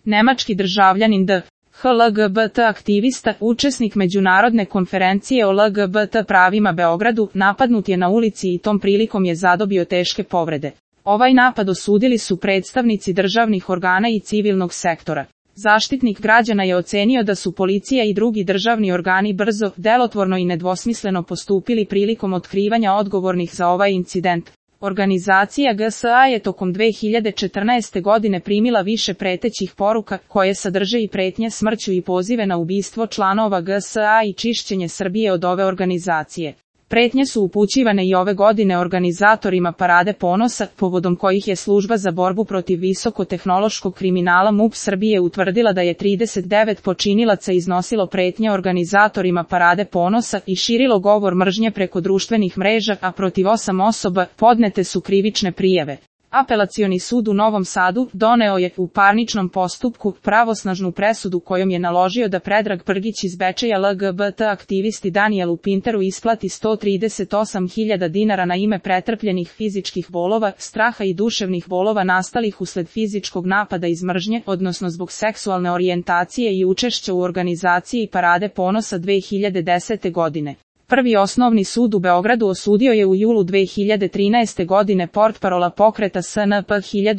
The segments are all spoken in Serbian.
Nemački državljanin D.H. LGBT aktivista, učesnik međunarodne konferencije o LGBT pravima Beogradu, napadnut je na ulici i tom prilikom je zadobio teške povrede. Ovaj napad osudili su predstavnici državnih organa i civilnog sektora. Zaštitnik građana je ocenio da su policija i drugi državni organi brzo, delotvorno i nedvosmisleno postupili prilikom otkrivanja odgovornih za ovaj incident. Organizacija GSA je tokom 2014. godine primila više pretećih poruka, koje sadrže i pretnje smrću i pozive na ubistvo članova GSA i čišćenje Srbije od ove organizacije. Pretnje su upućivane i ove godine organizatorima Parade ponosa, povodom kojih je Služba za borbu protiv visokotehnološkog kriminala MUP Srbije utvrdila da je 39 počinilaca iznosilo pretnje organizatorima Parade ponosa i širilo govor mržnje preko društvenih mreža, a protiv 8 osoba podnete su krivične prijave. Apelacioni sud u Novom Sadu doneo je u parničnom postupku pravosnažnu presudu kojom je naložio da Predrag Prgić iz Bečeja LGBT aktivisti Danijelu Pinteru isplati 138.000 dinara na ime pretrpljenih fizičkih bolova, straha i duševnih bolova nastalih usled fizičkog napada iz mržnje, odnosno zbog seksualne orijentacije i učešća u organizaciji Parade ponosa 2010. godine. Prvi osnovni sud u Beogradu osudio je u julu 2013. godine portparola pokreta SNP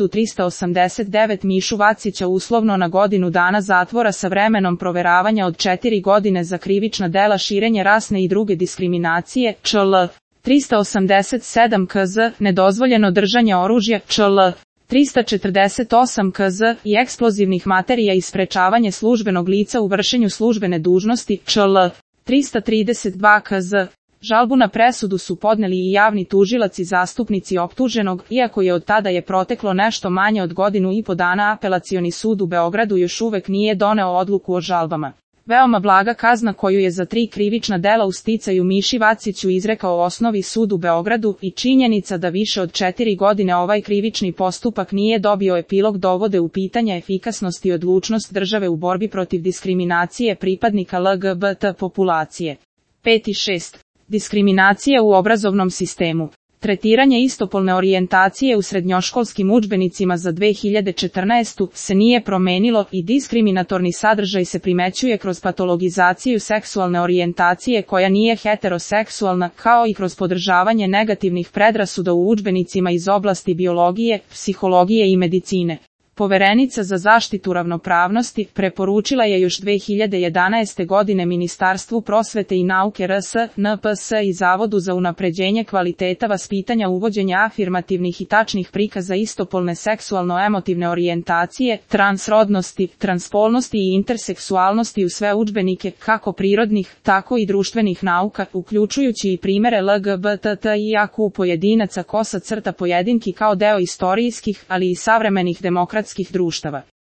1389 Mišu Vacića uslovno na godinu dana zatvora sa vremenom proveravanja od 4 godine za krivična dela širenje rasne i druge diskriminacije, čl. 387 KZ, nedozvoljeno držanje oružja, čl. 348 KZ i eksplozivnih materija i sprečavanje službenog lica u vršenju službene dužnosti, čl. 332 KZ. Žalbu na presudu su podneli i javni tužilac i zastupnici optuženog, iako je od tada je proteklo nešto manje od godinu i po dana. Apelacioni sud u Beogradu još uvek nije doneo odluku o žalbama. Veoma blaga kazna koju je za 3 krivična dela u sticaju Miši Vaciću izrekao Osnovni sud u Beogradu i činjenica da više od 4 godine ovaj krivični postupak nije dobio epilog dovode u pitanje efikasnost i odlučnost države u borbi protiv diskriminacije pripadnika LGBT populacije. 5 i 6. Diskriminacija u obrazovnom sistemu. Tretiranje istopolne orijentacije u srednjoškolskim udžbenicima za 2014. se nije promenilo i diskriminatorni sadržaj se primećuje kroz patologizaciju seksualne orijentacije koja nije heteroseksualna, kao i kroz podržavanje negativnih predrasuda u udžbenicima iz oblasti biologije, psihologije i medicine. Poverenica za zaštitu ravnopravnosti preporučila je još 2011. godine Ministarstvu prosvete i nauke RS, NPS i Zavodu za unapređenje kvaliteta vaspitanja uvođenja afirmativnih i tačnih prikaza istopolne seksualno-emotivne orijentacije, transrodnosti, transpolnosti i interseksualnosti u sve udžbenike, kako prirodnih, tako i društvenih nauka, uključujući i primere LGBTIAQ pojedinaca _pojedinki kao deo istorijskih, ali i savremenih demokratskih društava.